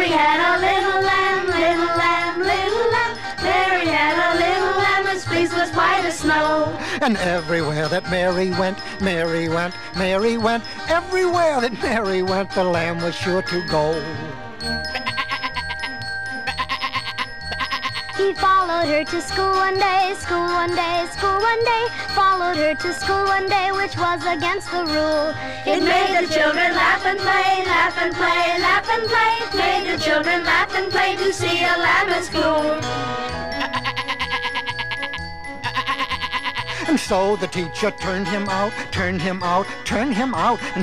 Mary had a little lamb, little lamb, little lamb. Mary had a little lamb, its fleece was white as snow. And everywhere that Mary went, Mary went, Mary went. Everywhere that Mary went, the lamb was sure to go. He followed her to school one day, school one day, school one day. Followed her to school one day, which was against the rule. It made the children laugh and play, laugh and play, laugh and play. It made the children laugh and play to see a lamb at school. And so the teacher turned him out, turned him out, turned him out, and